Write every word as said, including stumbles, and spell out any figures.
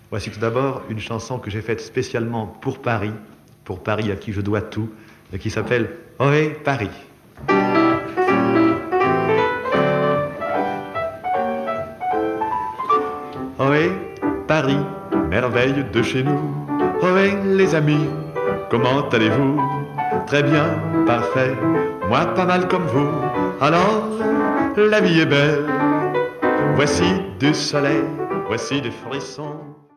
Voici tout d'abord une chanson que j'ai faite spécialement pour Paris, pour Paris à qui je dois tout, et qui s'appelle Ohé Paris. Ohé Paris, merveille de chez nous. Ohé les amis, comment allez-vous? Très bien, parfait, moi pas mal comme vous. Alors, la vie est belle. Voici du soleil, voici des frissons.